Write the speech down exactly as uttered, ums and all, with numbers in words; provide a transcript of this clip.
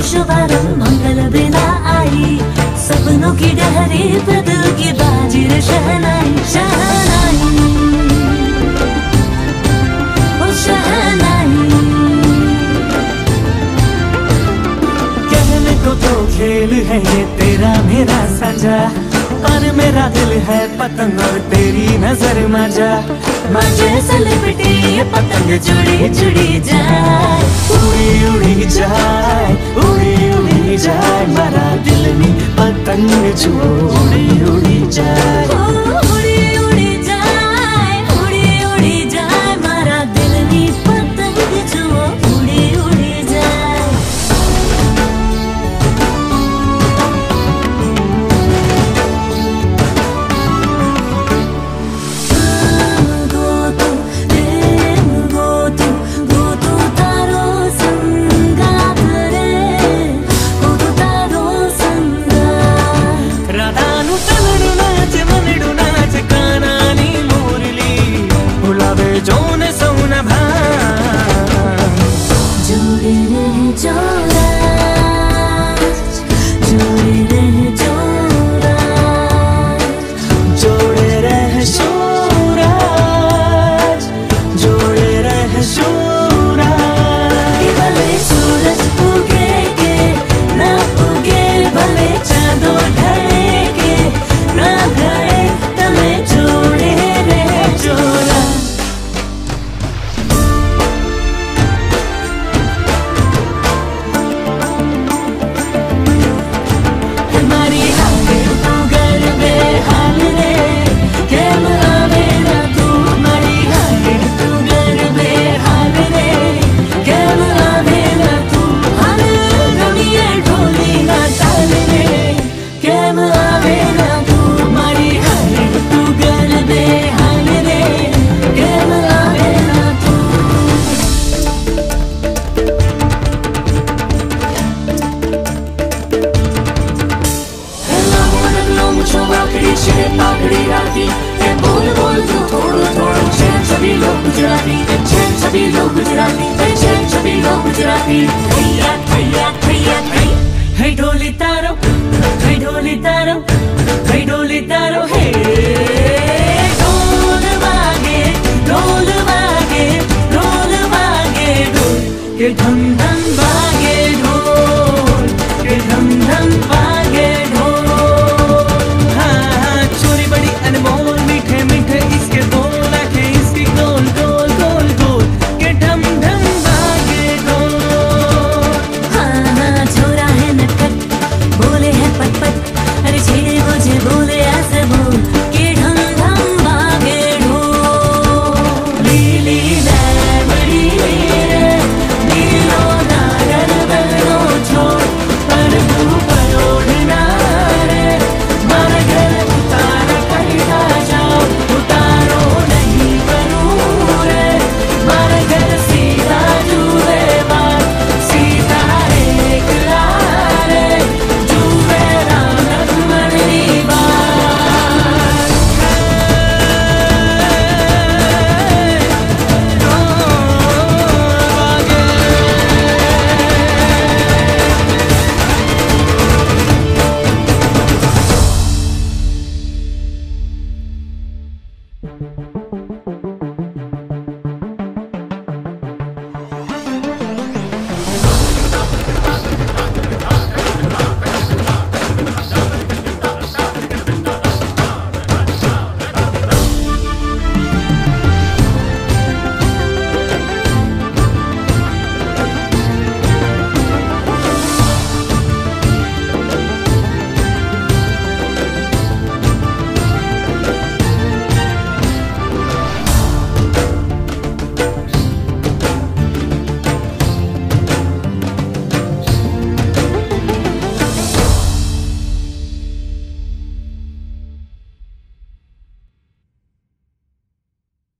शुभारंभ मंगल बिना आई, सपनों की डहरी पे दिल की बाजी रे शहनाई शहनाई ओ शहनाई। कहने को तो खेल है ये तेरा मेरा साझा, पर मेरा दिल है पतंग और तेरी नजर मजा। मजे से लिपटी ये पतंग जुड़ी जुड़ी जाए, उड़ी उड़ी जाए उड़ी उड़ी जाए, मेरा दिल नी पतंग जो उड़ी उड़ी जाए। उड़ी उड़ी जाए उड़ी उड़ी जाए, मेरा दिल नी पतंग जो उड़ी उड़ी जाए। Hey ढोली तारो, hey ढोली तारो,